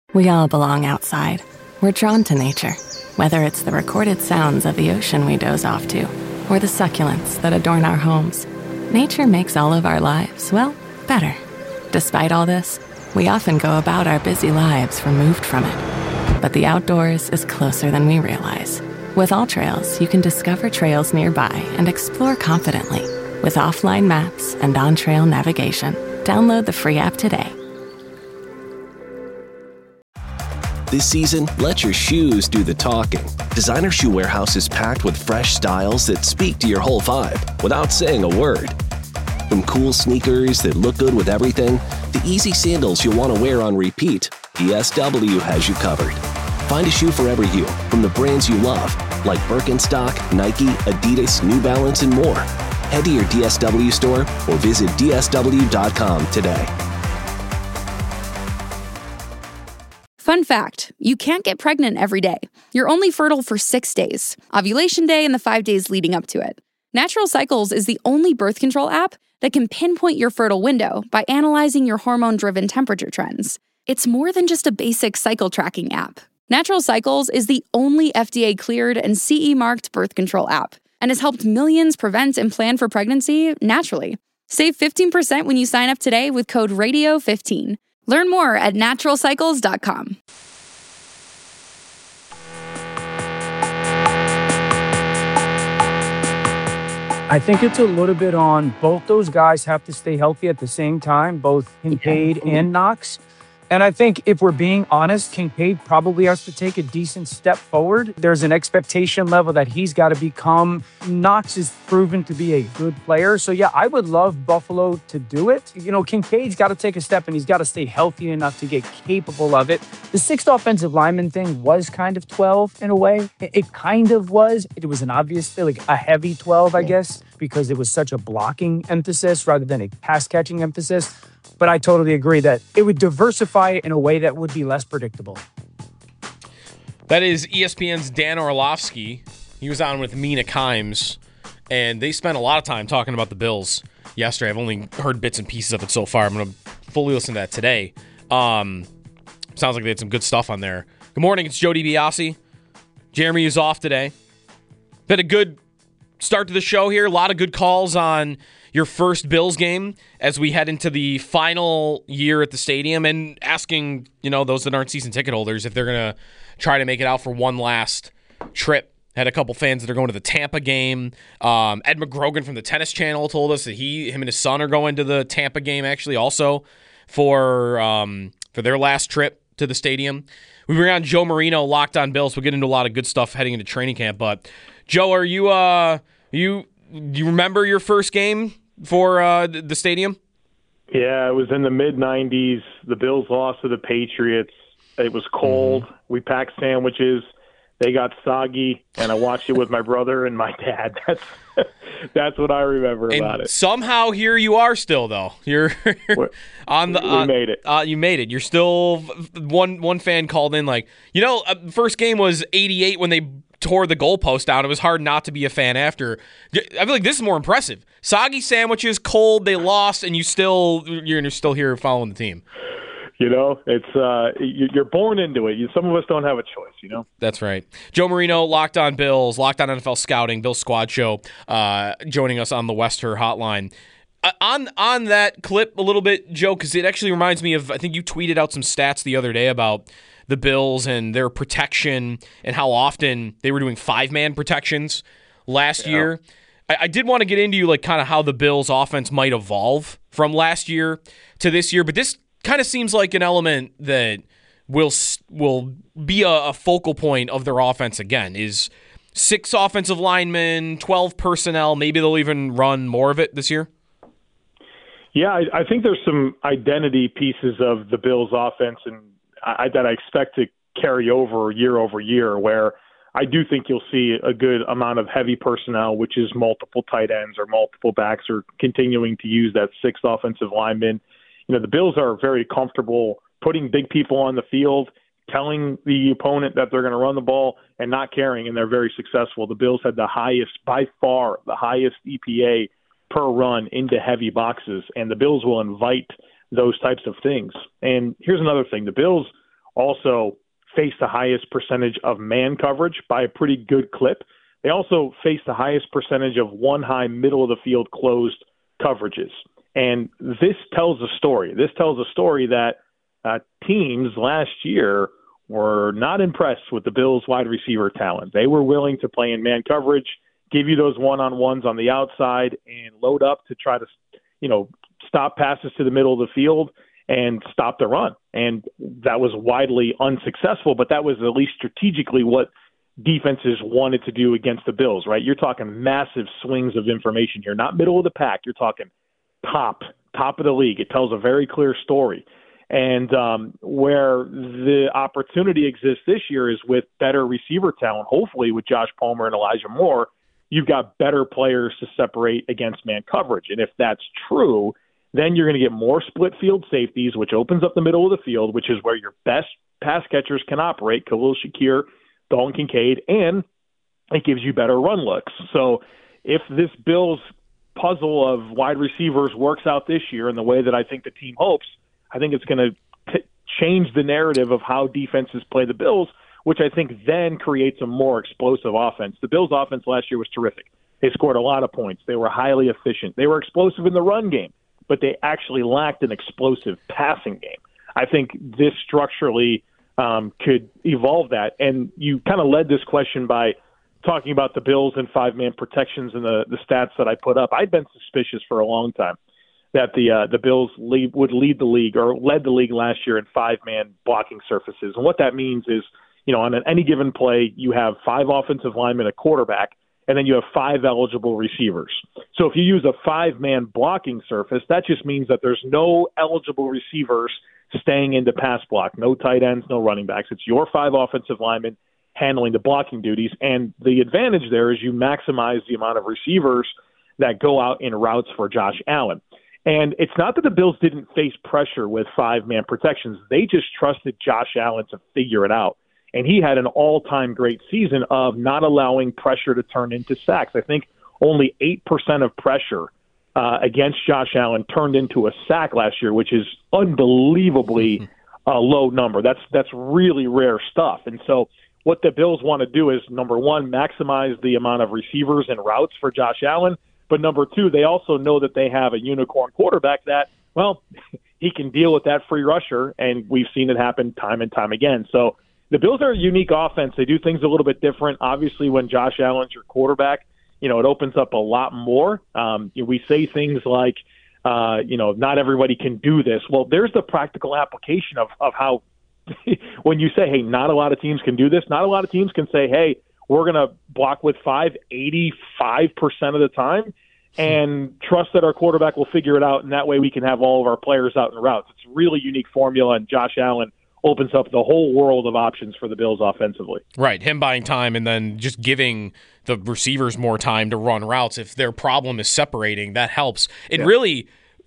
We all belong outside. We're drawn to nature, whether it's the recorded sounds of the ocean we doze off to, or the succulents that adorn our homes. Nature makes all of our lives, well, better. Despite all this, we often go about our busy lives removed from it. But the outdoors is closer than we realize. With AllTrails, you can discover trails nearby and explore confidently. With offline maps and on-trail navigation, download the free app today. This season, let your shoes do the talking. Designer Shoe Warehouse is packed with fresh styles that speak to your whole vibe without saying a word. From cool sneakers that look good with everything, to easy sandals you'll want to wear on repeat, DSW has you covered. Find a shoe for every you from the brands you love, like Birkenstock, Nike, Adidas, New Balance, and more. Head to your DSW store or visit dsw.com today. Fun fact, you can't get pregnant every day. You're only fertile for 6 days, ovulation day and the 5 days leading up to it. Natural Cycles is the only birth control app that can pinpoint your fertile window by analyzing your hormone-driven temperature trends. It's more than just a basic cycle tracking app. Natural Cycles is the only FDA-cleared and CE-marked birth control app and has helped millions prevent and plan for pregnancy naturally. Save 15% when you sign up today with code RADIO15. Learn more at naturalcycles.com. I think it's a little bit on both those guys have to stay healthy at the same time, both Kincaid and Knox. And I think if we're being honest, Kincaid probably has to take a decent step forward. There's an expectation level that he's got to become. Knox is proven to be a good player. So, yeah, I would love Buffalo to do it. You know, Kincaid's got to take a step and he's got to stay healthy enough to get capable of it. The sixth offensive lineman thing was kind of 12 in a way. It kind of was. It was an obvious, like a heavy 12, I guess, because it was such a blocking emphasis rather than a pass-catching emphasis. But I totally agree that it would diversify it in a way that would be less predictable. That is ESPN's Dan Orlovsky. He was on with Mina Kimes, and they spent a lot of time talking about the Bills yesterday. I've only heard bits and pieces of it so far. I'm going to fully listen to that today. Sounds like they had some good stuff on there. Good morning, it's Joe DiBiase. Jeremy is off today. Been a good start to the show here. A lot of good calls on your first Bills game as we head into the final year at the stadium, and asking, you know, those that aren't season ticket holders if they're going to try to make it out for one last trip. Had a couple fans that are going to the Tampa game. Ed McGrogan from the Tennis Channel told us that him and his son are going to the Tampa game actually also for their last trip to the stadium. We bring on Joe Marino, Locked On Bills. We'll get into a lot of good stuff heading into training camp. But Joe, are do you remember your first game for the stadium? Yeah, it was in the mid-'90s. The Bills lost to the Patriots. It was cold. Mm-hmm. We packed sandwiches. They got soggy, and I watched it with my brother and my dad. That's what I remember about it. Somehow here you are still, though. You're on the. We made it. You made it. You're still one fan called in like, first game was '88 when they tore the goalpost down. It was hard not to be a fan after. I feel like this is more impressive. Soggy sandwiches, cold, they lost, and you're still here following the team. You know, it's you're born into it. Some of us don't have a choice, you know? That's right. Joe Marino, Locked On Bills, Locked On NFL Scouting, Bills Squad Show, joining us on the Wester Hotline. On that clip a little bit, Joe, because it actually reminds me of, I think you tweeted out some stats the other day about the Bills and their protection and how often they were doing 5-man protections last year. I did want to get into like kind of how the Bills offense might evolve from last year to this year, but this kind of seems like an element that will be a focal point of their offense again. Is 6 offensive linemen, 12 personnel, maybe they'll even run more of it this year? Yeah, I think there's some identity pieces of the Bills offense and that I expect to carry over year, where I do think you'll see a good amount of heavy personnel, which is multiple tight ends or multiple backs, or continuing to use that 6th offensive lineman. You know, the Bills are very comfortable putting big people on the field, telling the opponent that they're going to run the ball and not caring, and they're very successful. The Bills had by far the highest EPA per run into heavy boxes, and the Bills will invite those types of things. And here's another thing. The Bills also face the highest percentage of man coverage by a pretty good clip. They also face the highest percentage of one high middle of the field closed coverages. And this tells a story. This tells a story that teams last year were not impressed with the Bills' wide receiver talent. They were willing to play in man coverage, give you those one-on-ones on the outside, and load up to try to, stop passes to the middle of the field and stop the run. And that was widely unsuccessful, but that was at least strategically what defenses wanted to do against the Bills, right? You're talking massive swings of information here, not middle of the pack. You're talking top of the league. It tells a very clear story. And where the opportunity exists this year is with better receiver talent, hopefully with Josh Palmer and Elijah Moore, you've got better players to separate against man coverage. And if that's true, then you're going to get more split field safeties, which opens up the middle of the field, which is where your best pass catchers can operate, Khalil Shakir, Dalton Kincaid, and it gives you better run looks. So if this Bills puzzle of wide receivers works out this year in the way that I think the team hopes, I think it's going to change the narrative of how defenses play the Bills, which I think then creates a more explosive offense. The Bills' offense last year was terrific. They scored a lot of points. They were highly efficient. They were explosive in the run game, but they actually lacked an explosive passing game. I think this structurally could evolve that. And you kind of led this question by talking about the Bills and five-man protections and the stats that I put up. I'd been suspicious for a long time that the Bills would lead the league or led the league last year in five-man blocking surfaces. And what that means is, on any given play, you have five offensive linemen, a quarterback, and then you have five eligible receivers. So if you use a five-man blocking surface, that just means that there's no eligible receivers staying into pass block, no tight ends, no running backs. It's your five offensive linemen handling the blocking duties. And the advantage there is you maximize the amount of receivers that go out in routes for Josh Allen. And it's not that the Bills didn't face pressure with five-man protections. They just trusted Josh Allen to figure it out. And he had an all-time great season of not allowing pressure to turn into sacks. I think only 8% of pressure against Josh Allen turned into a sack last year, which is unbelievably low number. That's really rare stuff. And so what the Bills want to do is, number one, maximize the amount of receivers and routes for Josh Allen. But number two, they also know that they have a unicorn quarterback that, well, he can deal with that free rusher, and we've seen it happen time and time again. So the Bills are a unique offense. They do things a little bit different. Obviously, when Josh Allen's your quarterback, it opens up a lot more. We say things like, not everybody can do this. Well, there's the practical application of how when you say, hey, not a lot of teams can do this, not a lot of teams can say, hey, we're going to block with 85% of the time and trust that our quarterback will figure it out, and that way we can have all of our players out in routes. It's a really unique formula, and Josh Allen opens up the whole world of options for the Bills offensively. Right, him buying time and then just giving the receivers more time to run routes. If their problem is separating, that helps. It really,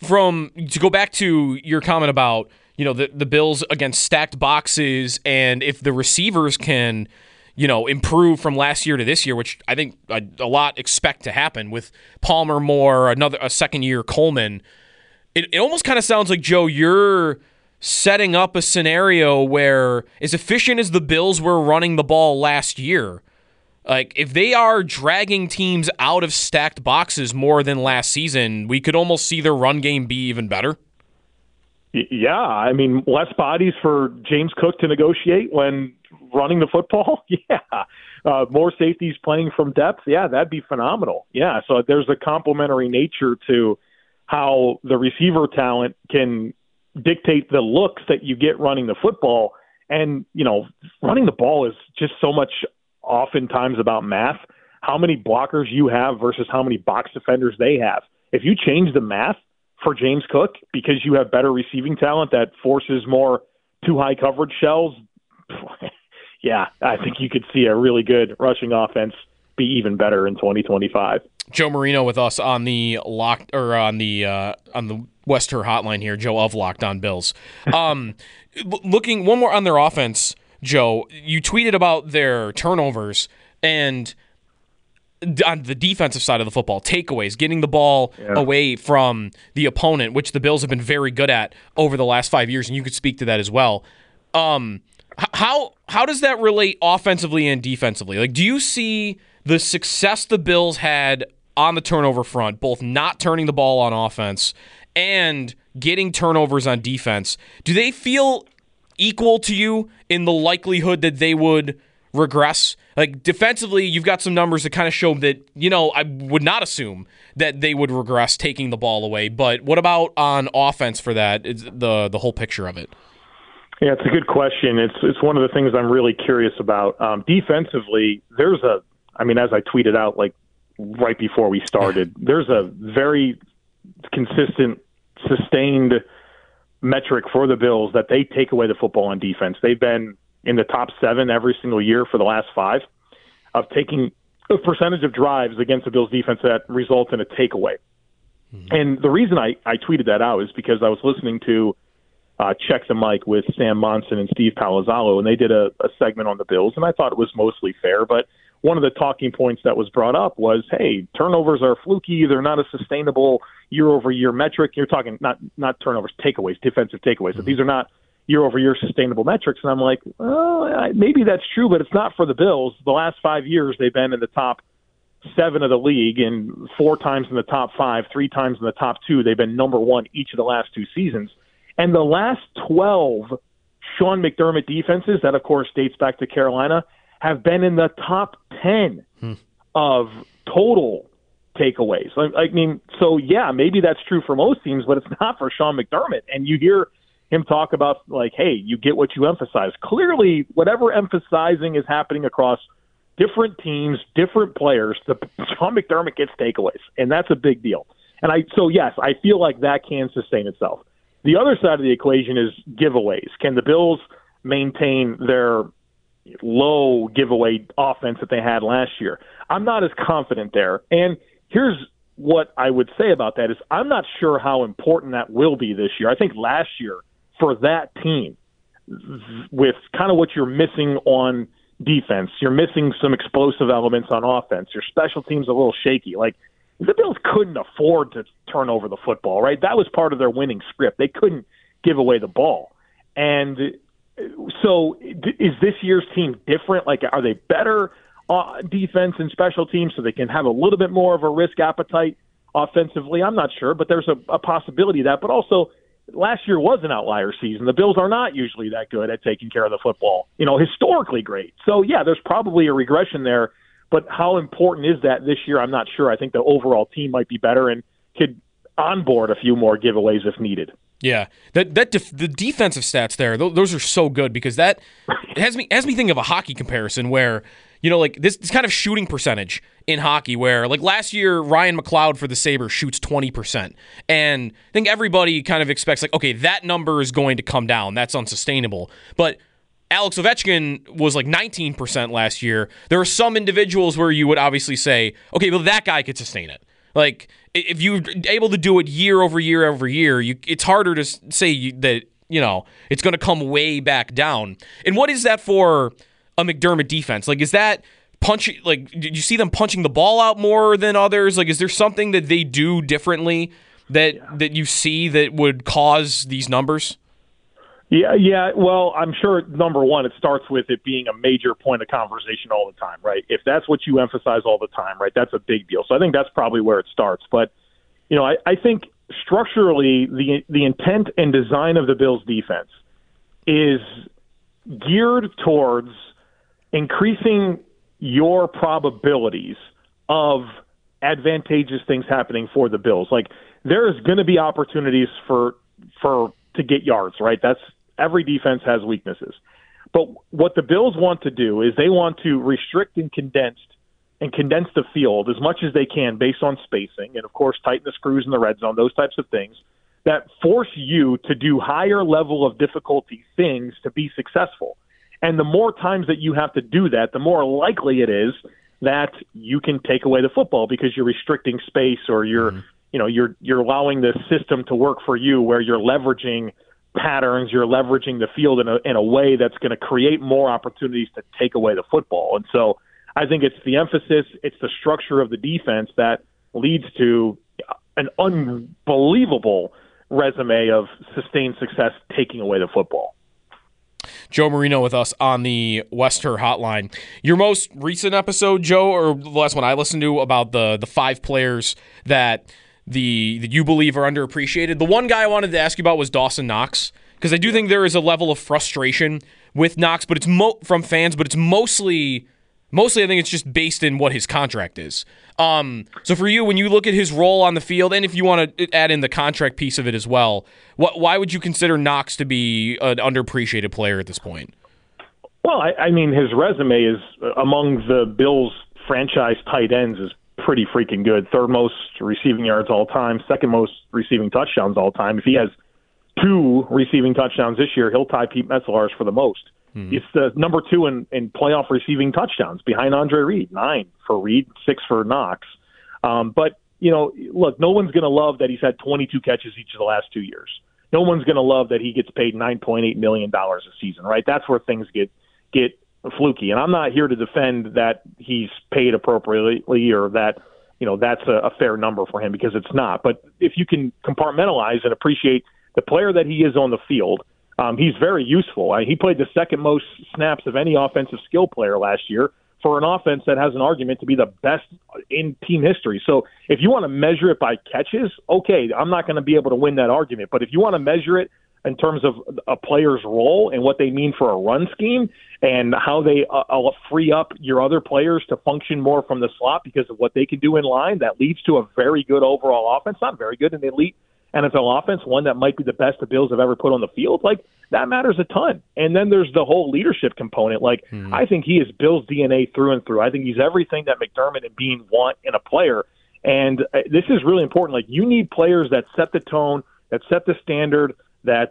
to go back to your comment about, the Bills against stacked boxes, and if the receivers can, improve from last year to this year, which I think a lot expect to happen with Palmer, Moore, a second-year Coleman, it almost kind of sounds like, Joe, you're setting up a scenario where, as efficient as the Bills were running the ball last year, like if they are dragging teams out of stacked boxes more than last season, we could almost see their run game be even better. Yeah, I mean, less bodies for James Cook to negotiate when running the football. Yeah. More safeties playing from depth. Yeah, that'd be phenomenal. Yeah, so there's a complementary nature to how the receiver talent can dictate the looks that you get running the football. And, running the ball is just so much oftentimes about math, how many blockers you have versus how many box defenders they have. If you change the math for James Cook because you have better receiving talent that forces more too high coverage shells, yeah, I think you could see a really good rushing offense be even better in 2025. Joe Marino with us on the on the Wester hotline here, Joe of Locked On Bills. Looking one more on their offense, Joe, you tweeted about their turnovers and on the defensive side of the football, takeaways, getting the ball away from the opponent, which the Bills have been very good at over the last 5 years, and you could speak to that as well. How does that relate offensively and defensively? Like, do you see the success the Bills had on the turnover front, both not turning the ball on offense and getting turnovers on defense? Do they feel equal to you in the likelihood that they would regress? Like, defensively, you've got some numbers that kind of show that, I would not assume that they would regress taking the ball away. But what about on offense for that? It's the whole picture of it. Yeah, it's a good question. It's one of the things I'm really curious about. Defensively, as I tweeted out like right before we started, there's a very consistent, sustained metric for the Bills that they take away the football on defense. They've been in the top 7 every single year for the last 5 of taking a percentage of drives against the Bills defense that result in a takeaway. Mm-hmm. And the reason I tweeted that out is because I was listening to Check the Mic with Sam Monson and Steve Palazzolo, and they did a segment on the Bills, and I thought it was mostly fair. But one of the talking points that was brought up was, hey, turnovers are fluky. They're not a sustainable year-over-year metric. You're talking not turnovers, takeaways, defensive takeaways. So these are not year-over-year sustainable metrics. And I'm like, well, maybe that's true, but it's not for the Bills. The last 5 years, they've been in the top 7 of the league, and 4 times in the top 5, 3 times in the top 2. They've been number 1 each of the last 2 seasons. And the last 12 Sean McDermott defenses, that of course dates back to Carolina, have been in the top 10 of total takeaways. So yeah, maybe that's true for most teams, but it's not for Sean McDermott. And you hear him talk about, like, hey, you get what you emphasize. Clearly, whatever emphasizing is happening across different teams, different players, Sean McDermott gets takeaways, and that's a big deal. So yes, I feel like that can sustain itself. The other side of the equation is giveaways. Can the Bills maintain their low giveaway offense that they had last year? I'm not as confident there. And here's what I would say about that is I'm not sure how important that will be this year. I think last year for that team, with kind of what you're missing on defense, you're missing some explosive elements on offense. Your special team's a little shaky. Like, the Bills couldn't afford to turn over the football, right? That was part of their winning script. They couldn't give away the ball. And so is this year's team different? Like, are they better defense and special teams so they can have a little bit more of a risk appetite offensively? I'm not sure, but there's a possibility of that. But also, last year was an outlier season. The Bills are not usually that good at taking care of the football, historically great. So, yeah, there's probably a regression there. But how important is that this year? I'm not sure. I think the overall team might be better and could onboard a few more giveaways if needed. Yeah, the defensive stats there, those are so good because that has me think of a hockey comparison where, like this kind of shooting percentage in hockey where, like last year, Ryan McLeod for the Sabres shoots 20%. And I think everybody kind of expects, like, okay, that number is going to come down. That's unsustainable. But Alex Ovechkin was like 19% last year. There are some individuals where you would obviously say, okay, well, that guy could sustain it. Like, if you're able to do it year over year over year, it's harder to say that, it's going to come way back down. And what is that for a McDermott defense? Like, is that punching? Like, did you see them punching the ball out more than others? Like, is there something that they do differently that you see that would cause these numbers? Yeah. Well, I'm sure, number one, it starts with it being a major point of conversation all the time, right? If that's what you emphasize all the time, right, that's a big deal. So I think that's probably where it starts. But, I think structurally the intent and design of the Bills' defense is geared towards increasing your probabilities of advantageous things happening for the Bills. Like, there is going to be opportunities to get yards, right? Every defense has weaknesses. But what the Bills want to do is they want to restrict and condense the field as much as they can based on spacing and, of course, tighten the screws in the red zone, those types of things that force you to do higher level of difficulty things to be successful. And the more times that you have to do that, the more likely it is that you can take away the football because you're restricting space or you're allowing the system to work for you where you're leveraging patterns, you're leveraging the field in a way that's going to create more opportunities to take away the football. And so I think it's the emphasis, it's the structure of the defense that leads to an unbelievable resume of sustained success taking away the football. Joe Marino with us on the Wester Hotline. Your most recent episode, Joe, or the last one I listened to about the 5 players that you believe are underappreciated. The one guy I wanted to ask you about was Dawson Knox, because I do think there is a level of frustration with Knox, but it's from fans, but it's mostly I think it's just based in what his contract is. So for you, when you look at his role on the field, and if you want to add in the contract piece of it as well, why would you consider Knox to be an underappreciated player at this point? Well, I mean, his resume is among the Bills' franchise tight ends is pretty freaking good. 3rd most receiving yards all time, 2nd most receiving touchdowns all time. If he has 2 receiving touchdowns this year, he'll tie Pete Metzelaars for the most. It's the number 2 in playoff receiving touchdowns behind Andre Reed, 9 for Reed, 6 for Knox. But, look, no one's going to love that he's had 22 catches each of the last 2 years. No one's going to love that he gets paid $9.8 million a season, right? That's where things get fluky. And I'm not here to defend that he's paid appropriately or that, that's a fair number for him, because it's not. But if you can compartmentalize and appreciate the player that he is on the field, he's very useful. He played the 2nd most snaps of any offensive skill player last year for an offense that has an argument to be the best in team history. So if you want to measure it by catches, okay, I'm not going to be able to win that argument. But if you want to measure it in terms of a player's role and what they mean for a run scheme and how they free up your other players to function more from the slot because of what they can do in line, that leads to a very good overall offense, not very good, an elite NFL offense, one that might be the best the Bills have ever put on the field. Like, that matters a ton. And then there's the whole leadership component. Like, I think he is Bills DNA through and through. I think he's everything that McDermott and Beane want in a player. And this is really important. Like, you need players that set the tone, that set the standard, that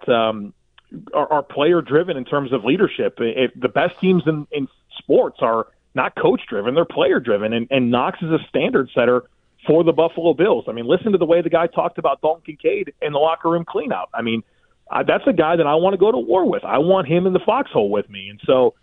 are player-driven in terms of leadership. If the best teams in sports are not coach-driven, they're player-driven. And Knox is a standard setter for the Buffalo Bills. I mean, listen to the way the guy talked about Dalton Kincaid in the locker room cleanout. I mean, that's a guy that I want to go to war with. I want him in the foxhole with me. And so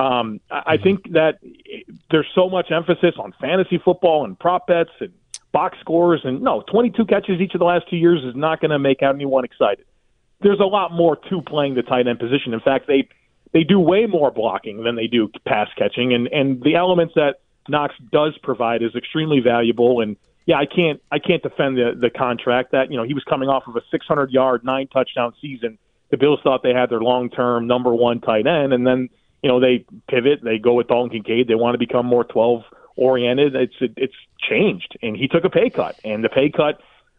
I think that there's so much emphasis on fantasy football and prop bets and box scores. And no, 22 catches each of the last 2 years is not going to make anyone excited. There's a lot more to playing the tight end position. In fact, they do way more blocking than they do pass catching. And the elements that Knox does provide is extremely valuable. And yeah, I can't defend the contract that, he was coming off of a 600-yard, 9-touchdown season. The Bills thought they had their long-term number 1 tight end, and then, they pivot, they go with Dalton Kincaid. They want to become more 12-oriented. It's changed, and he took a pay cut, and the pay cut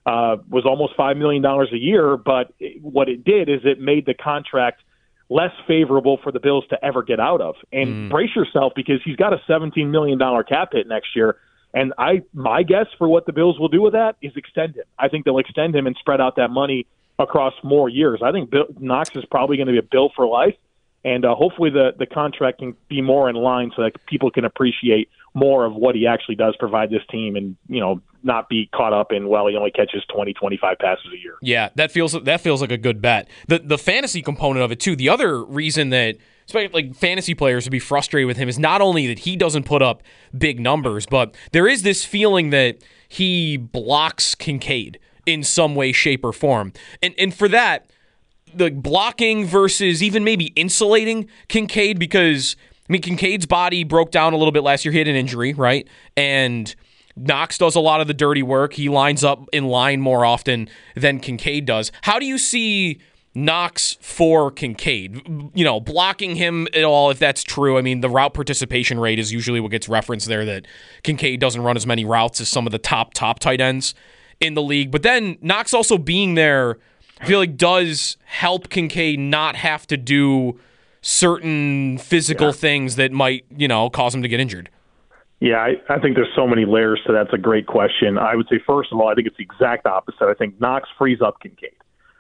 was almost $5 million a year, but what it did is it made the contract less favorable for the Bills to ever get out of. And brace yourself, because he's got a $17 million cap hit next year. And my guess for what the Bills will do with that is extend him. I think they'll extend him and spread out that money across more years. I think Knox is probably going to be a Bill for life, and hopefully the contract can be more in line so that people can appreciate more of what he actually does provide this team, and not be caught up in, well, he only catches 20, 25 passes a year. Yeah, that feels like a good bet. The fantasy component of it too. The other reason that like fantasy players would be frustrated with him is not only that he doesn't put up big numbers, but there is this feeling that he blocks Kincaid in some way, shape, or form. And for that, the blocking versus even maybe insulating Kincaid, because Kincaid's body broke down a little bit last year. He had an injury, right? And Knox does a lot of the dirty work. He lines up in line more often than Kincaid does. How do you see Knox for Kincaid? Blocking him at all, if that's true. I mean, the route participation rate is usually what gets referenced there, that Kincaid doesn't run as many routes as some of the top tight ends in the league. But then Knox also being there, I feel like, does help Kincaid not have to do certain physical things that might, cause him to get injured. Yeah, I think there's so many layers to that. It's a great question. I would say, first of all, I think it's the exact opposite. I think Knox frees up Kincaid.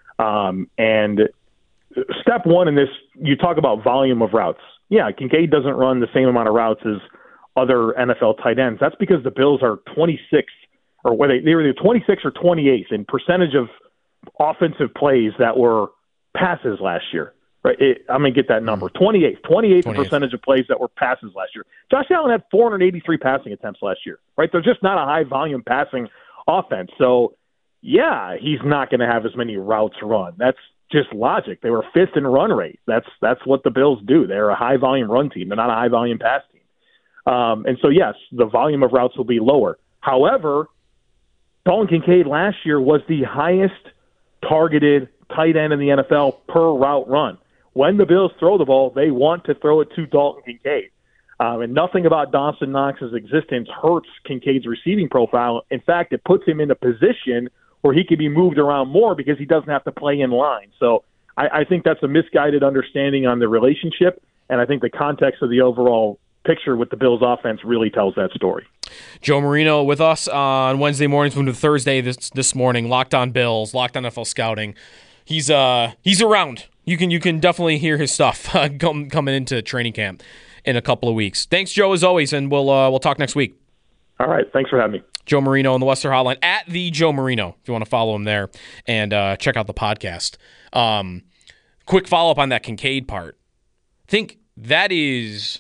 And step one in this, you talk about volume of routes. Yeah, Kincaid doesn't run the same amount of routes as other NFL tight ends. That's because the Bills are 26th, or whether they were either 26th or 28th in percentage of offensive plays that were passes last year. Right, I'm going to get that number. 28th percentage of plays that were passes last year. Josh Allen had 483 passing attempts last year. Right, they're just not a high volume passing offense. So, yeah, he's not going to have as many routes run. That's just logic. They were 5th in run rate. That's what the Bills do. They're a high volume run team. They're not a high volume pass team. And so, yes, the volume of routes will be lower. However, Dalton Kincaid last year was the highest targeted tight end in the NFL per route run. When the Bills throw the ball, they want to throw it to Dalton Kincaid. And nothing about Dawson Knox's existence hurts Kincaid's receiving profile. In fact, it puts him in a position where he can be moved around more because he doesn't have to play in line. So I think that's a misguided understanding on the relationship, and I think the context of the overall picture with the Bills offense really tells that story. Joe Marino with us on Wednesday mornings, moving to Thursday this morning. Locked on Bills, Locked on NFL Scouting. He's around. You can definitely hear his stuff coming into training camp in a couple of weeks. Thanks, Joe, as always, and we'll talk next week. All right, thanks for having me. Joe Marino on the Western Hotline, at the Joe Marino, if you want to follow him there and check out the podcast. Quick follow-up on that Kincaid part. I think there's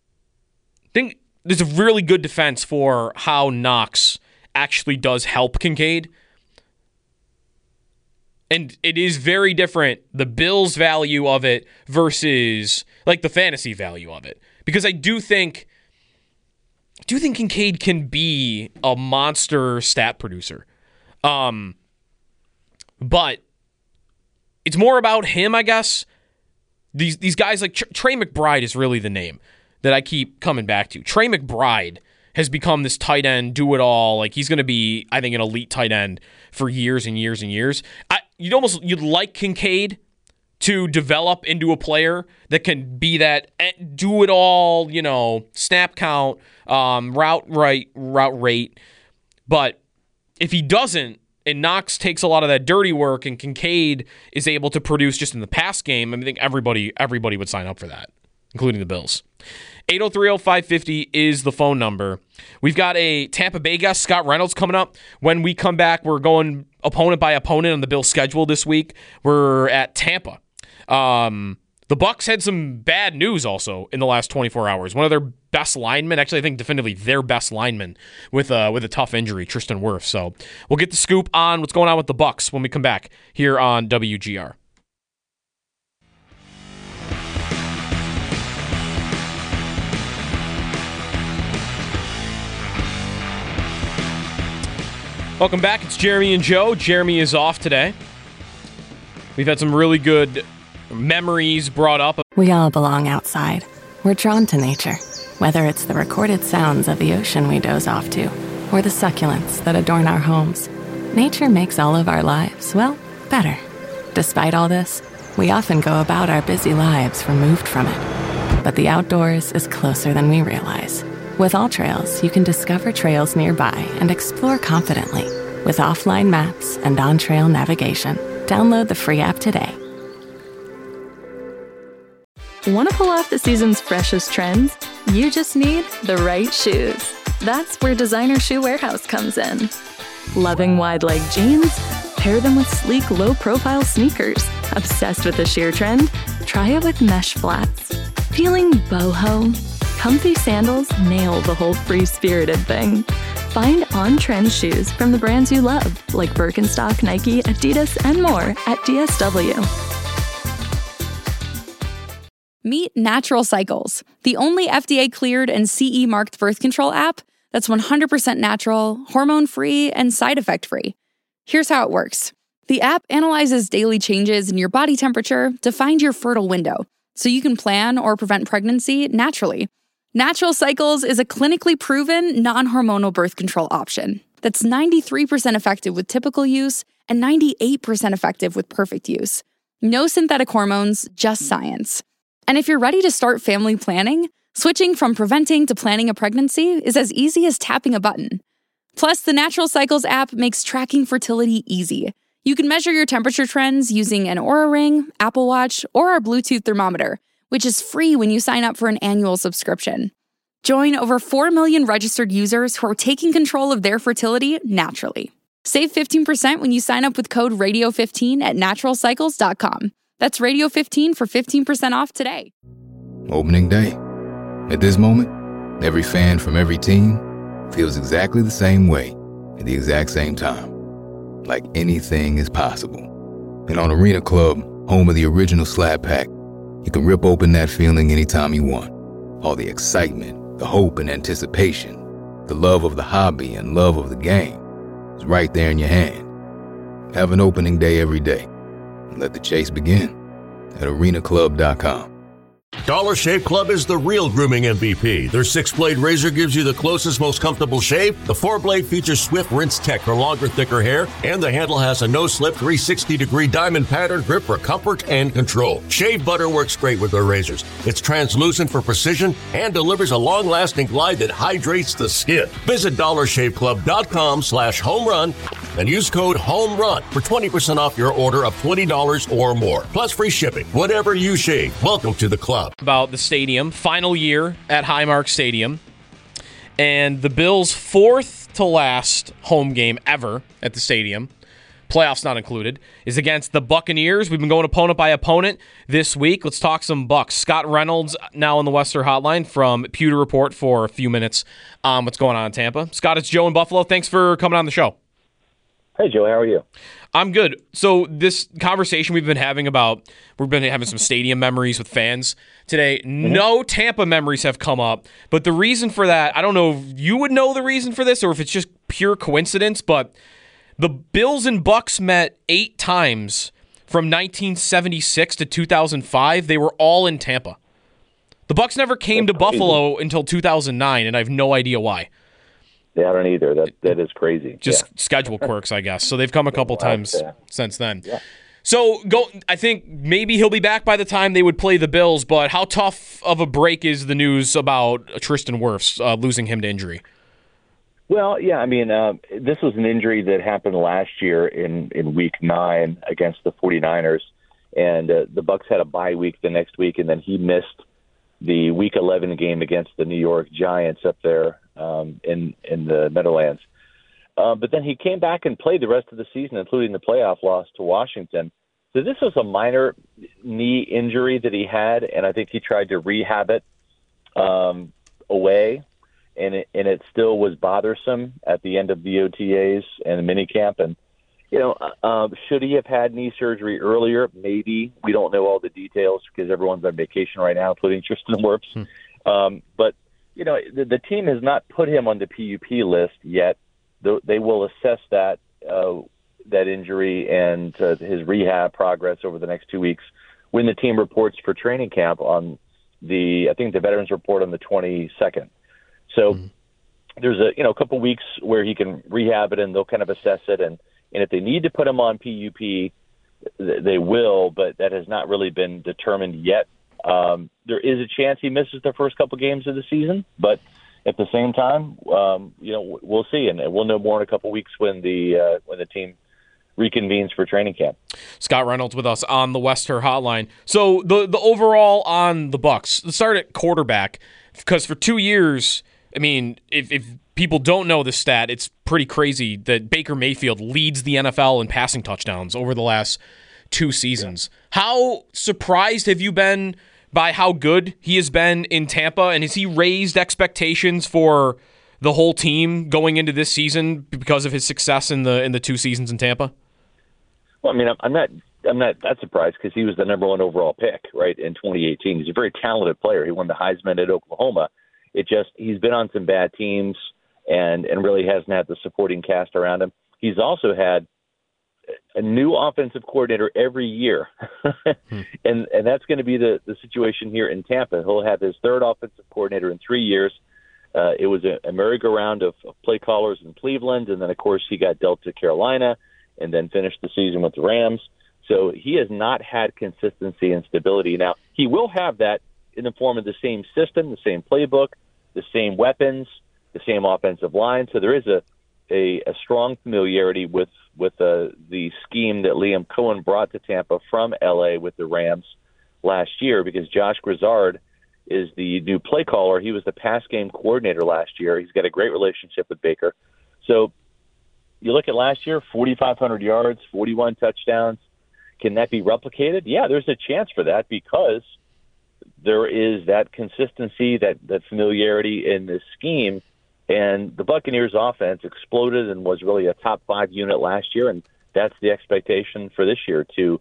a really good defense for how Knox actually does help Kincaid. And it is very different, the Bills' value of it versus like the fantasy value of it. Because I do think Kincaid can be a monster stat producer. But it's more about him, I guess. These guys like Trey McBride is really the name that I keep coming back to. Trey McBride has become this tight end, do-it-all. Like, he's going to be, I think, an elite tight end for years and years and years. You'd like Kincaid to develop into a player that can be that do-it-all, snap count, route rate. But if he doesn't, and Knox takes a lot of that dirty work, and Kincaid is able to produce just in the pass game, I think everybody would sign up for that, including the Bills. 803-0550 is the phone number. We've got a Tampa Bay guest, Scott Reynolds, coming up. When we come back, we're going opponent by opponent on the Bills' schedule this week. We're at Tampa. The Bucs had some bad news also in the last 24 hours. One of their best linemen, actually I think definitively their best lineman, with a tough injury, Tristan Wirfs. So we'll get the scoop on what's going on with the Bucs when we come back here on WGR. Welcome back. It's Jeremy and Joe. Jeremy is off today. We've had some really good memories brought up. We all belong outside. We're drawn to nature, whether it's the recorded sounds of the ocean we doze off to, or the succulents that adorn our homes. Nature makes all of our lives, well, better. Despite all this, we often go about our busy lives removed from it. But the outdoors is closer than we realize. With AllTrails, you can discover trails nearby and explore confidently. With offline maps and on-trail navigation, download the free app today. Want to pull off the season's freshest trends? You just need the right shoes. That's where Designer Shoe Warehouse comes in. Loving wide-leg jeans? Pair them with sleek, low-profile sneakers. Obsessed with the sheer trend? Try it with mesh flats. Feeling boho? Comfy sandals nail the whole free-spirited thing. Find on-trend shoes from the brands you love, like Birkenstock, Nike, Adidas, and more at DSW. Meet Natural Cycles, the only FDA-cleared and CE-marked birth control app that's 100% natural, hormone-free, and side effect-free. Here's how it works. The app analyzes daily changes in your body temperature to find your fertile window, so you can plan or prevent pregnancy naturally. Natural Cycles is a clinically proven, non-hormonal birth control option that's 93% effective with typical use and 98% effective with perfect use. No synthetic hormones, just science. And if you're ready to start family planning, switching from preventing to planning a pregnancy is as easy as tapping a button. Plus, the Natural Cycles app makes tracking fertility easy. You can measure your temperature trends using an Oura Ring, Apple Watch, or our Bluetooth thermometer, which is free when you sign up for an annual subscription. Join over 4 million registered users who are taking control of their fertility naturally. Save 15% when you sign up with code RADIO15 at naturalcycles.com. That's Radio15 for 15% off today. Opening day. At this moment, every fan from every team feels exactly the same way at the exact same time. Like anything is possible. And on Arena Club, home of the original Slab Pack, you can rip open that feeling anytime you want. All the excitement, the hope and anticipation, the love of the hobby and love of the game is right there in your hand. Have an opening day every day and let the chase begin at arenaclub.com. Dollar Shave Club is the real grooming MVP. Their 6-blade razor gives you the closest, most comfortable shave. The 4-blade features swift rinse tech for longer, thicker hair. And the handle has a no-slip 360-degree diamond pattern grip for comfort and control. Shave butter works great with their razors. It's translucent for precision and delivers a long-lasting glide that hydrates the skin. Visit dollarshaveclub.com/homerun and use code HOMERUN for 20% off your order of $20 or more. Plus free shipping. Whatever you shave, welcome to the club. About the stadium, final year at Highmark Stadium, and the Bills' fourth to last home game ever at the stadium, playoffs not included, is against the Buccaneers. We've been going opponent by opponent this week. Let's talk some Bucks. Scott Reynolds now on the Western Hotline from Pewter Report for a few minutes on what's going on in Tampa. Scott, it's Joe in Buffalo. Thanks for coming on the show. Hey, Joe, how are you? I'm good. So this conversation we've been having we've been having some stadium memories with fans today. Mm-hmm. No Tampa memories have come up, but the reason for that, I don't know if you would know the reason for this or if it's just pure coincidence, but the Bills and Bucks met 8 times from 1976 to 2005. They were all in Tampa. The Bucks never came to Buffalo until 2009, and I have no idea why. Yeah, I don't either. That is crazy. Just schedule quirks, I guess. So they've come a couple times since then. Yeah. So I think maybe he'll be back by the time they would play the Bills, but how tough of a break is the news about Tristan Wirfs, losing him to injury? Well, yeah, I mean, this was an injury that happened last year in Week 9 against the 49ers, and the Bucs had a bye week the next week, and then he missed the Week 11 game against the New York Giants up there in the Meadowlands. But then he came back and played the rest of the season, including the playoff loss to Washington. So this was a minor knee injury that he had, and I think he tried to rehab it away, and it still was bothersome at the end of the OTAs and the minicamp. And, should he have had knee surgery earlier? Maybe. We don't know all the details because everyone's on vacation right now, including Tristan Wirfs. But the team has not put him on the PUP list yet. They will assess that injury and his rehab progress over the next 2 weeks when the team reports for training camp on the Veterans Report on the 22nd. So there's a couple weeks where he can rehab it and they'll kind of assess it. And if they need to put him on PUP, they will, but that has not really been determined yet. There is a chance he misses the first couple games of the season, but at the same time, we'll see, and we'll know more in a couple weeks when the team reconvenes for training camp. Scott Reynolds with us on the Western Hotline. So the overall on the Bucs, let's start at quarterback, because for 2 years, I mean, if people don't know this stat, it's pretty crazy that Baker Mayfield leads the NFL in passing touchdowns over the last 2 seasons. Yeah. How surprised have you been by how good he has been in Tampa, and has he raised expectations for the whole team going into this season because of his success in the 2 seasons in Tampa? Well, I mean, I'm not that surprised because he was the number 1 overall pick, right, in 2018. He's a very talented player. He won the Heisman at Oklahoma. He's been on some bad teams and really hasn't had the supporting cast around him. He's also had a new offensive coordinator every year. and that's going to be the situation here in Tampa. He'll have his 3rd offensive coordinator in 3 years. It was a merry-go-round of play callers in Cleveland, and then, of course, he got dealt to Carolina and then finished the season with the Rams. So he has not had consistency and stability. Now, he will have that in the form of the same system, the same playbook, the same weapons, the same offensive line. So there is a strong familiarity with the scheme that Liam Cohen brought to Tampa from L.A. with the Rams last year, because Josh Grizzard is the new play caller. He was the pass game coordinator last year. He's got a great relationship with Baker. So you look at last year, 4,500 yards, 41 touchdowns. Can that be replicated? Yeah, there's a chance for that because there is that consistency, that familiarity in this scheme. And the Buccaneers offense exploded and was really a top 5 unit last year, and that's the expectation for this year, to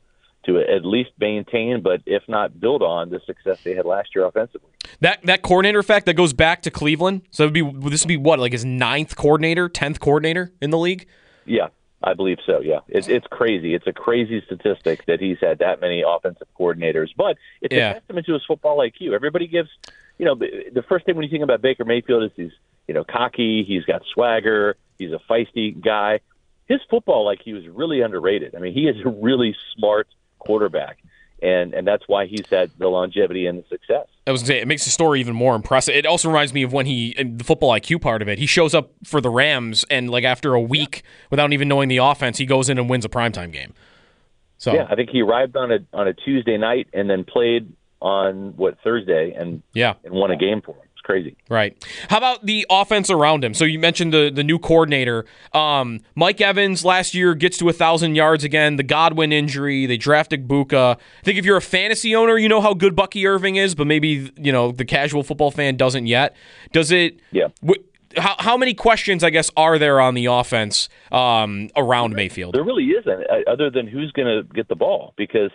to at least maintain, but if not build on, the success they had last year offensively. That coordinator effect that goes back to Cleveland. So this would be what, like his 9th coordinator, 10th coordinator in the league? Yeah, I believe so. Yeah, it's crazy. It's a crazy statistic that he's had that many offensive coordinators, but it's a testament to his football IQ. Everybody gives, the first thing when you think about Baker Mayfield is he's, cocky. He's got swagger. He's a feisty guy. His football IQ is really underrated. I mean, he is a really smart quarterback, and that's why he's had the longevity and the success. I was going to say, it makes the story even more impressive. It also reminds me of when the football IQ part of it, he shows up for the Rams, and like after a week, without even knowing the offense, he goes in and wins a primetime game. So yeah, I think he arrived on a Tuesday night and then played on Thursday and won a game for him. It's crazy. Right. How about the offense around him? So you mentioned the new coordinator. Mike Evans last year gets to 1,000 yards again. The Godwin injury. They drafted Buka. I think if you're a fantasy owner, you know how good Bucky Irving is, but maybe the casual football fan doesn't yet. Does it? Yeah. How many questions, I guess, are there on the offense around Mayfield? There really isn't, other than who's going to get the ball, because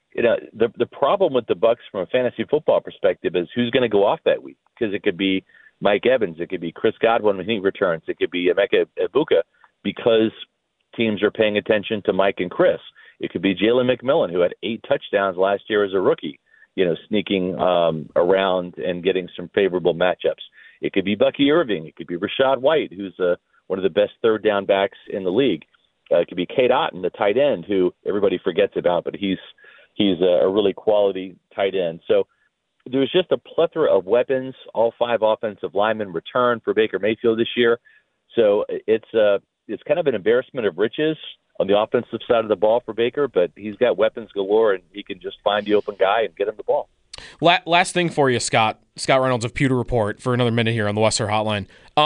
the problem with the Bucs from a fantasy football perspective is who's going to go off that week, because it could be Mike Evans, it could be Chris Godwin when he returns, it could be Emeka Egbuka, because teams are paying attention to Mike and Chris. It could be Jalen McMillan, who had 8 touchdowns last year as a rookie, sneaking around and getting some favorable matchups. It could be Bucky Irving. It could be Rachaad White, who's one of the best third down backs in the league. It could be Cade Otton, the tight end, who everybody forgets about, but he's a really quality tight end. So there's just a plethora of weapons. All 5 offensive linemen return for Baker Mayfield this year. So it's kind of an embarrassment of riches on the offensive side of the ball for Baker, but he's got weapons galore, and he can just find the open guy and get him the ball. Last thing for you, Scott Reynolds of Pewter Report, for another minute here on the Western Hotline.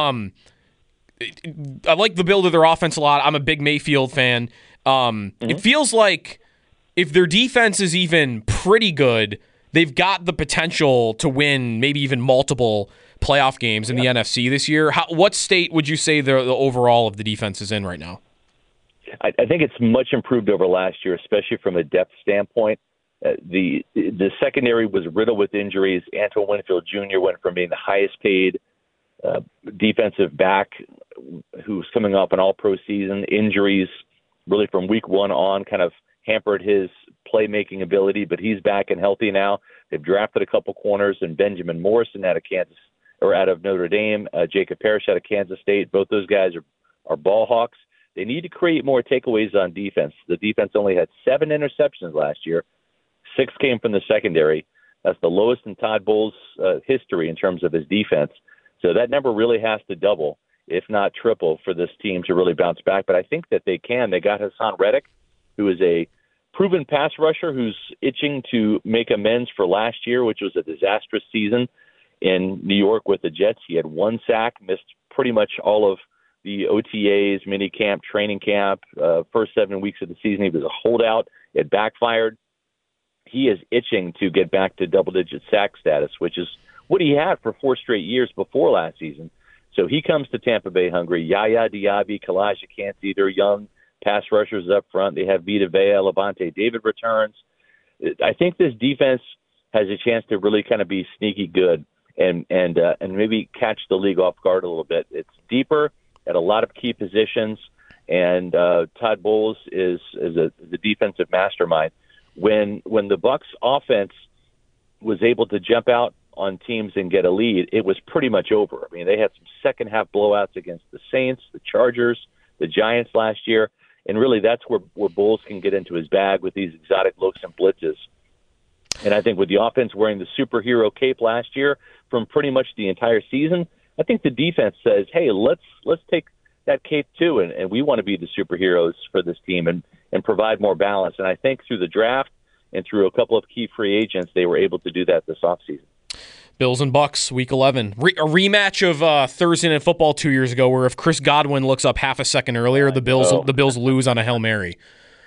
I like the build of their offense a lot. I'm a big Mayfield fan. It feels like if their defense is even pretty good, they've got the potential to win maybe even multiple playoff games in the NFC this year. What state would you say the overall of the defense is in right now? I think it's much improved over last year, especially from a depth standpoint. The secondary was riddled with injuries. Antoine Winfield Jr. went from being the highest paid defensive back who's coming off an all-pro season. Injuries really from week 1 on kind of hampered his playmaking ability, but he's back and healthy now. They've drafted a couple corners, and Benjamin Morrison out of Notre Dame, Jacob Parrish out of Kansas State. Both those guys are ball hawks. They need to create more takeaways on defense. The defense only had 7 interceptions last year. 6 came from the secondary. That's the lowest in Todd Bowles' history in terms of his defense. So that number really has to double, if not triple, for this team to really bounce back. But I think that they can. They got Hassan Reddick, who is a proven pass rusher who's itching to make amends for last year, which was a disastrous season in New York with the Jets. He had 1 sack, missed pretty much all of the OTAs, mini camp, training camp, first 7 weeks of the season. He was a holdout. It backfired. He is itching to get back to double-digit sack status, which is what he had for 4 straight years before last season. So he comes to Tampa Bay hungry. Yaya Diaby, Kalijah Kancey, they're young pass rushers up front. They have Vita Vea, Levante David returns. I think this defense has a chance to really kind of be sneaky good and maybe catch the league off guard a little bit. It's deeper at a lot of key positions, and Todd Bowles is the defensive mastermind. When the Bucs offense was able to jump out on teams and get a lead, it was pretty much over. I mean, they had some second half blowouts against the Saints, the Chargers, the Giants last year, and really that's where Bowles can get into his bag with these exotic looks and blitzes. And I think with the offense wearing the superhero cape last year from pretty much the entire season, I think the defense says, hey, let's take that cape too, and we want to be the superheroes for this team and provide more balance. And I think through the draft and through a couple of key free agents, they were able to do that this offseason. Bills and Bucs, Week 11. A rematch of Thursday Night Football 2 years ago, where if Chris Godwin looks up half a second earlier, the Bills lose on a Hail Mary.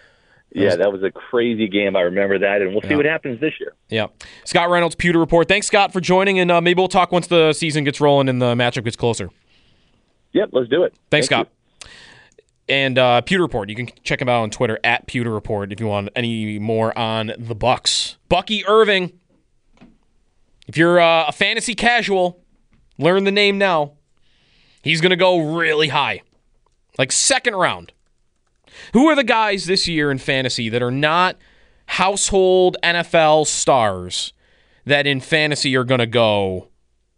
Yeah, that was a crazy game. I remember that, and we'll see what happens this year. Yeah. Scott Reynolds, Pewter Report. Thanks, Scott, for joining, and maybe we'll talk once the season gets rolling and the matchup gets closer. Yep, let's do it. Thanks, Scott. And Pewter Report. You can check him out on Twitter at Pewter Report if you want any more on the Bucks. Bucky Irving. If you're a fantasy casual, learn the name now. He's going to go really high. Like second round. Who are the guys this year in fantasy that are not household NFL stars that in fantasy are going to go,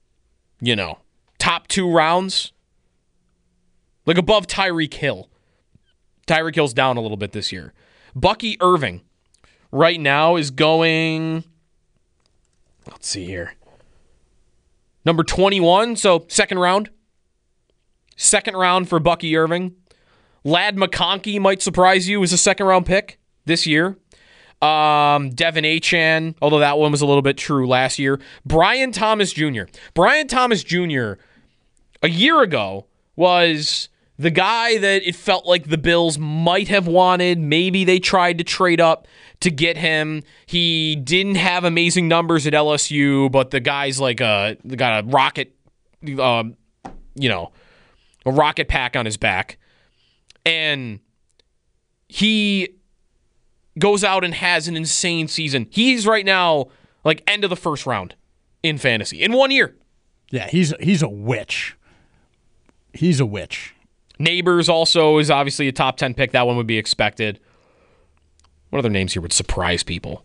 top 2 rounds? Like above Tyreek Hill. Tyreek Hill's down a little bit this year. Bucky Irving right now is going, let's see here, number 21, so second round. Second round for Bucky Irving. Ladd McConkey might surprise you as a second-round pick this year. Devin Achane, although that one was a little bit true last year. Brian Thomas Jr. Brian Thomas Jr. a year ago was the guy that it felt like the Bills might have wanted. Maybe they tried to trade up to get him. He didn't have amazing numbers at LSU, but the guy's got a rocket, a rocket pack on his back. And he goes out and has an insane season. He's right now like end of the first round in fantasy in 1 year. Yeah, he's a witch. He's a witch. Neighbors also is obviously a top 10 pick. That one would be expected. What other names here would surprise people?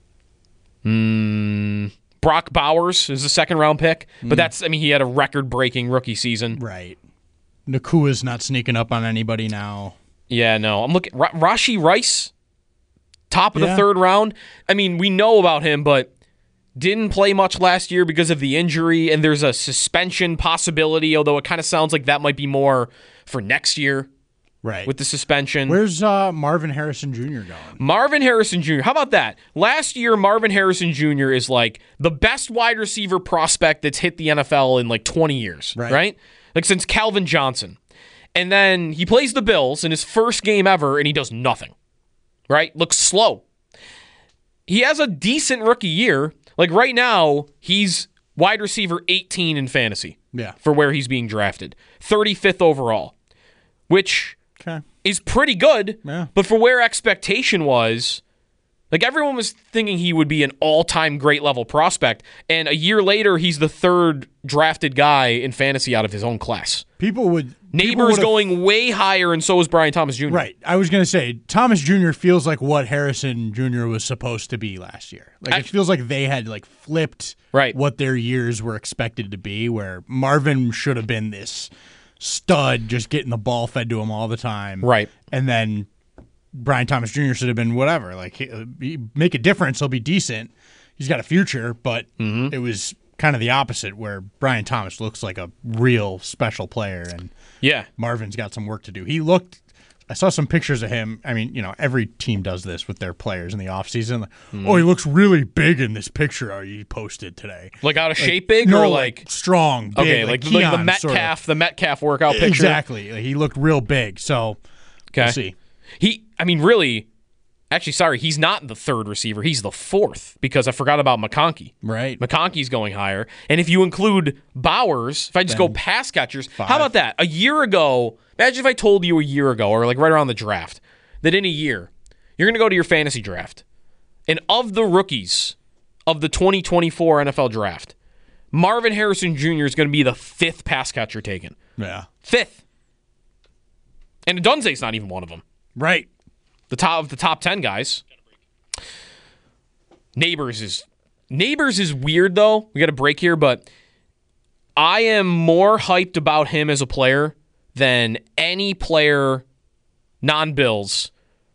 Brock Bowers is a second round pick, but he had a record-breaking rookie season. Right. Nakua's not sneaking up on anybody now. Yeah, no. I'm looking. Rashee Rice, top of the third round. I mean, we know about him, but didn't play much last year because of the injury, and there's a suspension possibility, although it kind of sounds like that might be more for next year. Right. With the suspension. Where's Marvin Harrison Jr. going? Marvin Harrison Jr. How about that? Last year, Marvin Harrison Jr. is like the best wide receiver prospect that's hit the NFL in like 20 years. Right? Like since Calvin Johnson. And then he plays the Bills in his first game ever, and he does nothing. Right? Looks slow. He has a decent rookie year. Like right now, he's wide receiver 18 in fantasy. Yeah. For where he's being drafted. 35th overall. Which is pretty good. Yeah. But for where expectation was, like everyone was thinking he would be an all-time great level prospect. And a year later, he's the third drafted guy in fantasy out of his own class. Neighbors going way higher, and so is Brian Thomas Jr. Right. I was going to say, Thomas Jr. feels like what Harrison Jr. was supposed to be last year. It feels like they had flipped what their years were expected to be, where Marvin should have been this stud, just getting the ball fed to him all the time. Right. And then Brian Thomas Jr. should have been whatever. He make a difference, he'll be decent. He's got a future, but it was kind of the opposite, where Brian Thomas looks like a real special player, and Marvin's got some work to do. I saw some pictures of him. I mean, every team does this with their players in the offseason. Oh, he looks really big in this picture you posted today. Like out of shape big? No, or like strong, big. Okay, like the Metcalf, sort of. The Metcalf workout picture? Exactly. He looked real big, so we'll see. He's not the third receiver. He's the fourth, because I forgot about McConkey. Right. McConkey's going higher. And if you include Bowers, if I just go pass catchers, how about that? A year ago, imagine if I told you a year ago, or like right around the draft, that in a year, you're going to go to your fantasy draft, and of the rookies of the 2024 NFL draft, Marvin Harrison Jr. is going to be the fifth pass catcher taken. Yeah. Fifth. And Dunze's not even one of them. Right. The top 10 guys. Neighbors is weird, though. We got a break here, but I am more hyped about him as a player than any player, non-Bills.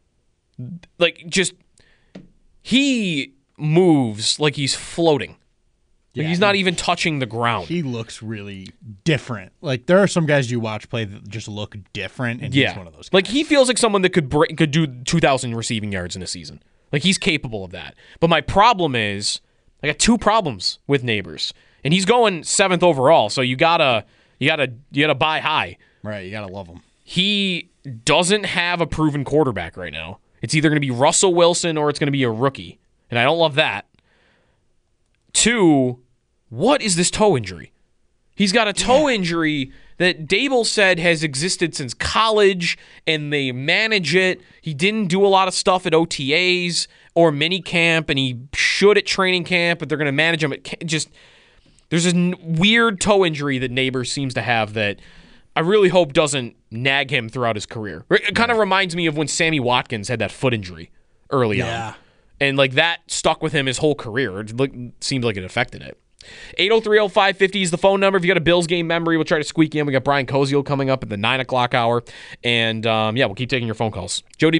He moves like he's floating. Yeah, he's not even touching the ground. He looks really different. There are some guys you watch play that just look different, and he's one of those guys. He feels like someone that could do 2,000 receiving yards in a season. He's capable of that. But my problem is, I got two problems with Neighbors, and he's going 7th overall. So you gotta buy high. Right, you gotta love him. He doesn't have a proven quarterback right now. It's either going to be Russell Wilson or it's going to be a rookie, and I don't love that. 2, what is this toe injury? He's got a toe injury that Dable said has existed since college, and they manage it. He didn't do a lot of stuff at OTAs or mini camp, and he should at training camp, but they're going to manage him at there's a weird toe injury that Neighbors seems to have that I really hope doesn't nag him throughout his career. It kind of reminds me of when Sammy Watkins had that foot injury early on. And like that stuck with him his whole career. It seemed like it affected it. 803-0550 is the phone number. If you got a Bills game memory, we'll try to squeak you in. We got Brian Koziel coming up at the 9 o'clock hour. And we'll keep taking your phone calls. Jody.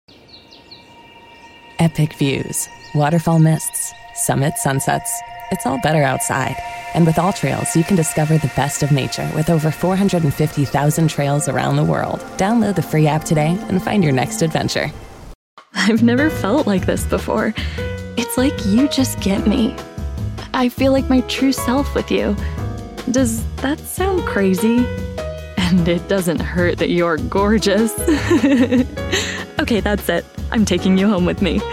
Epic views, waterfall mists, summit sunsets. It's all better outside. And with All Trails, you can discover the best of nature with over 450,000 trails around the world. Download the free app today and find your next adventure. I've never felt like this before. It's like you just get me. I feel like my true self with you. Does that sound crazy? And it doesn't hurt that you're gorgeous. Okay, that's it. I'm taking you home with me.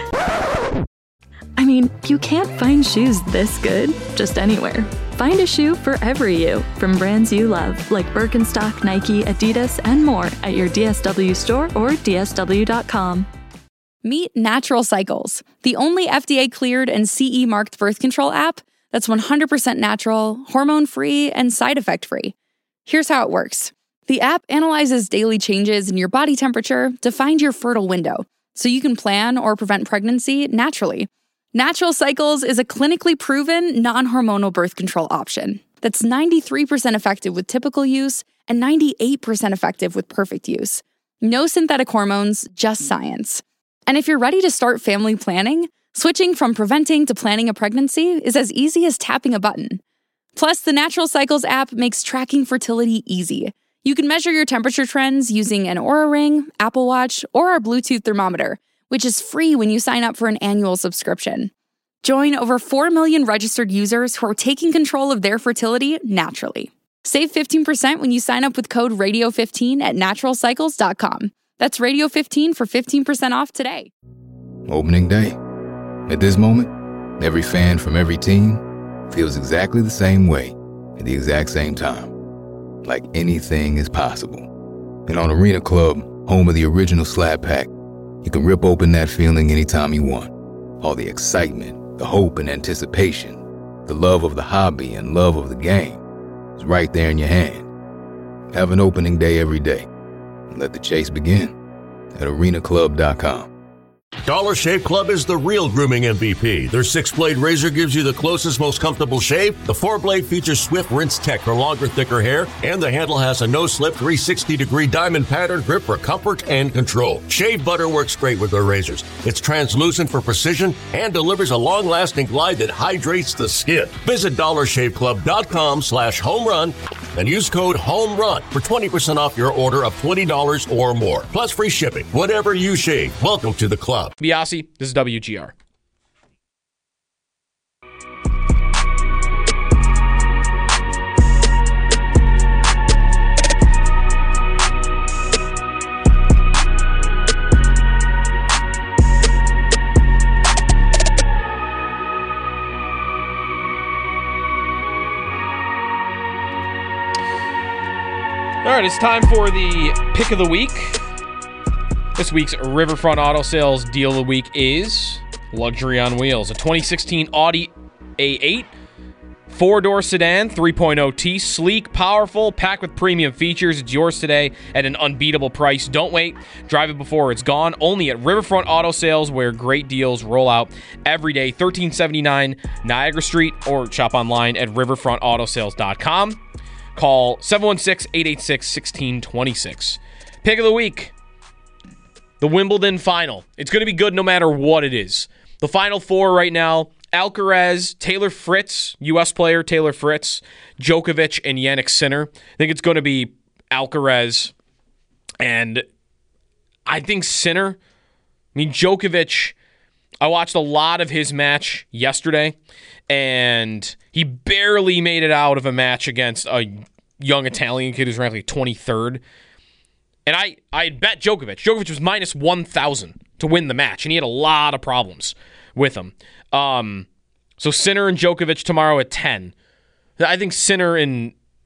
I mean, you can't find shoes this good just anywhere. Find a shoe for every you from brands you love, like Birkenstock, Nike, Adidas, and more at your DSW store or DSW.com. Meet Natural Cycles, the only FDA-cleared and CE-marked birth control app that's 100% natural, hormone-free, and side effect-free. Here's how it works. The app analyzes daily changes in your body temperature to find your fertile window, so you can plan or prevent pregnancy naturally. Natural Cycles is a clinically proven, non-hormonal birth control option that's 93% effective with typical use and 98% effective with perfect use. No synthetic hormones, just science. And if you're ready to start family planning, switching from preventing to planning a pregnancy is as easy as tapping a button. Plus, the Natural Cycles app makes tracking fertility easy. You can measure your temperature trends using an Oura Ring, Apple Watch, or our Bluetooth thermometer, which is free when you sign up for an annual subscription. Join over 4 million registered users who are taking control of their fertility naturally. Save 15% when you sign up with code RADIO15 at naturalcycles.com. That's Radio15 for 15% off today. Opening day. At this moment, every fan from every team feels exactly the same way at the exact same time. Like anything is possible. And on Arena Club, home of the original Slab Pack, you can rip open that feeling anytime you want. All the excitement, the hope and anticipation, the love of the hobby and love of the game is right there in your hand. Have an opening day every day. And let the chase begin at arenaclub.com. Dollar Shave Club is the real grooming MVP. Their 6-blade razor gives you the closest, most comfortable shave. The 4-blade features Swift Rinse Tech for longer, thicker hair, and the handle has a no-slip 360-degree diamond pattern grip for comfort and control. Shave butter works great with their razors. It's translucent for precision and delivers a long-lasting glide that hydrates the skin. Visit DollarShaveClub.com/homerun and use code HOMERUN for 20% off your order of $20 or more. Plus free shipping. Whatever you shave, welcome to the club. Biasi, this is WGR. All right, it's time for the pick of the week. This week's Riverfront Auto Sales Deal of the Week is Luxury on Wheels. A 2016 Audi A8, 4-door sedan, 3.0T, sleek, powerful, packed with premium features. It's yours today at an unbeatable price. Don't wait. Drive it before it's gone. Only at Riverfront Auto Sales, where great deals roll out every day. 1379 Niagara Street, or shop online at riverfrontautosales.com. Call 716-886-1626. Pick of the week. The Wimbledon final. It's going to be good no matter what it is. The Final Four right now, Alcaraz, Taylor Fritz, U.S. player Taylor Fritz, Djokovic, and Jannik Sinner. I think it's going to be Alcaraz, and I think Sinner. I mean, Djokovic, I watched a lot of his match yesterday, and he barely made it out of a match against a young Italian kid who's ranked like 23rd. And I had bet Djokovic. Djokovic was minus 1,000 to win the match, and he had a lot of problems with him. So Sinner and Djokovic tomorrow at 10. I think Sinner and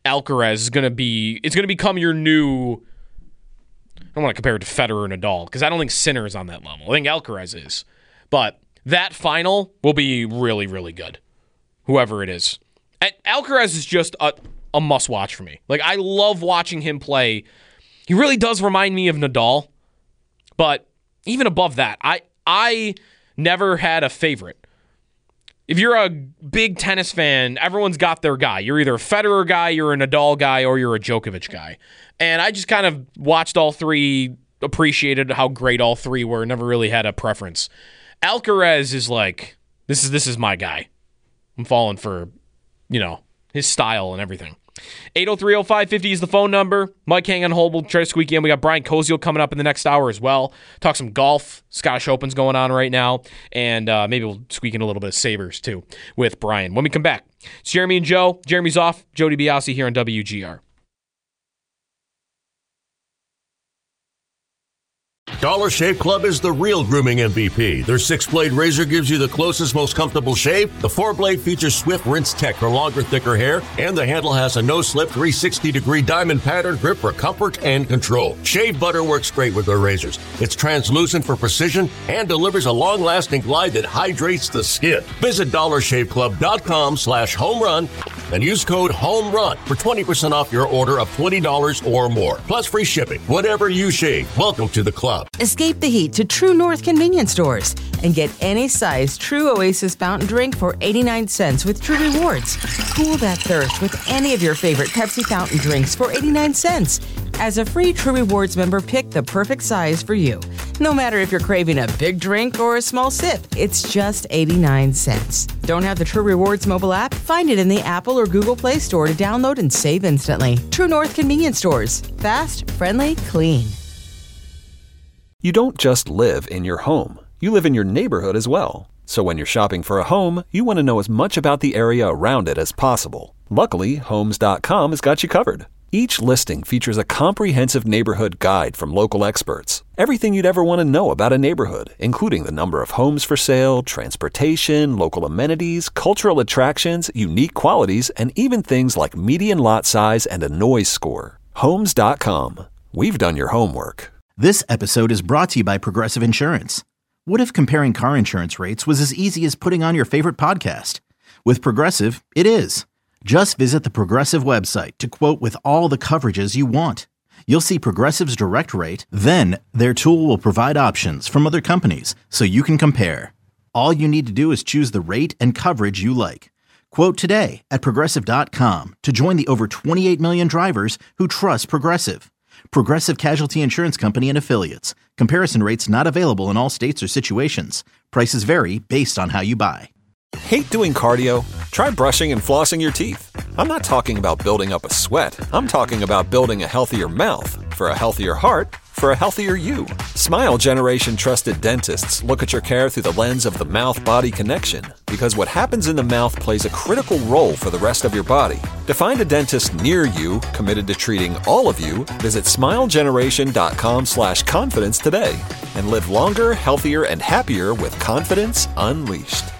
Alcaraz is going to become your new, I don't want to compare it to Federer and Nadal because I don't think Sinner is on that level. I think Alcaraz is. But that final will be really, really good, whoever it is. And Alcaraz is just a must-watch for me. Like, I love watching him play. He really does remind me of Nadal. But even above that, I never had a favorite. If you're a big tennis fan, everyone's got their guy. You're either a Federer guy, you're a Nadal guy, or you're a Djokovic guy. And I just kind of watched all three, appreciated how great all three were, never really had a preference. Alcaraz is like, this is my guy. I'm falling for, his style and everything. 803-0550 is the phone number. Mike, hang on hold. We'll try to squeak in. We got Brian Koziel coming up in the next hour as well. Talk some golf. Scottish Open's going on right now. And maybe we'll squeak in a little bit of Sabres, too, with Brian. When we come back, it's Jeremy and Joe. Jeremy's off. Joe DiBiase here on WGR. Dollar Shave Club is the real grooming MVP. Their 6-blade razor gives you the closest, most comfortable shave. The 4-blade features Swift Rinse Tech for longer, thicker hair, and the handle has a no-slip 360-degree diamond pattern grip for comfort and control. Shave butter works great with their razors. It's translucent for precision and delivers a long-lasting glide that hydrates the skin. Visit DollarShaveClub.com/homerun and use code HOMERUN for 20% off your order of $20 or more. Plus free shipping. Whatever you shave, welcome to the club. Escape the heat to True North convenience stores and get any size True Oasis fountain drink for 89 cents with True Rewards. Cool that thirst with any of your favorite Pepsi fountain drinks for 89 cents. As a free True Rewards member, pick the perfect size for you. No matter if you're craving a big drink or a small sip, it's just 89 cents. Don't have the True Rewards mobile app? Find it in the Apple or Google Play Store to download and save instantly. True North convenience stores. Fast, friendly, clean. You don't just live in your home. You live in your neighborhood as well. So when you're shopping for a home, you want to know as much about the area around it as possible. Luckily, Homes.com has got you covered. Each listing features a comprehensive neighborhood guide from local experts. Everything you'd ever want to know about a neighborhood, including the number of homes for sale, transportation, local amenities, cultural attractions, unique qualities, and even things like median lot size and a noise score. Homes.com. We've done your homework. This episode is brought to you by Progressive Insurance. What if comparing car insurance rates was as easy as putting on your favorite podcast? With Progressive, it is. Just visit the Progressive website to quote with all the coverages you want. You'll see Progressive's direct rate, then their tool will provide options from other companies so you can compare. All you need to do is choose the rate and coverage you like. Quote today at Progressive.com to join the over 28 million drivers who trust Progressive. Progressive Casualty Insurance Company and Affiliates. Comparison rates not available in all states or situations. Prices vary based on how you buy. Hate doing cardio? Try brushing and flossing your teeth. I'm not talking about building up a sweat. I'm talking about building a healthier mouth. For a healthier heart, for a healthier you. Smile Generation trusted dentists look at your care through the lens of the mouth-body connection, because what happens in the mouth plays a critical role for the rest of your body. To find a dentist near you committed to treating all of you, visit smilegeneration.com/confidence today and live longer, healthier, and happier with confidence unleashed.